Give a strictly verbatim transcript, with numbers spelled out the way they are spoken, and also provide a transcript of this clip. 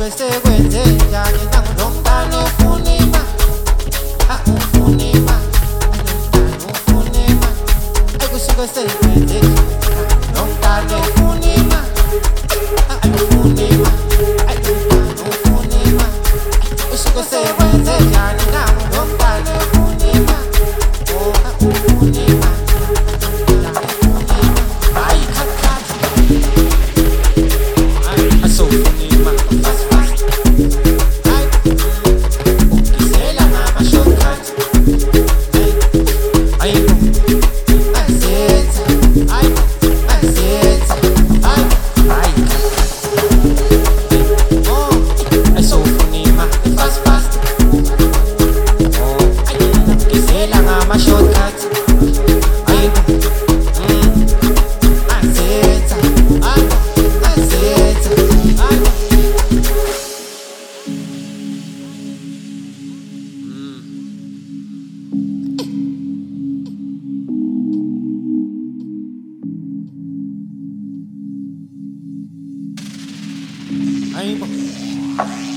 Kusuke sekwenze njani nangilomntana ufuna imali. Ah, ufuna imali. Ufuna imali. Ay, kusuke sekwenze njani nangilomntana ufuna imali. Ah, ufuna imali. Ay, ufuna imali. Kusuke sekwenze njani nangilomntana ufuna imali. Oh, ufuna imali. Ay, khathi I so funny man, fast fast. Ay, ukisela ngama shortcut. Ay, ay, azenza, ay, azenza, ay, ay. Oh, I so funny man, fast fast. Oh, ay, ukisela ngama shortcut. Ay, mm, azenza, ay, azenza, ay. Ay,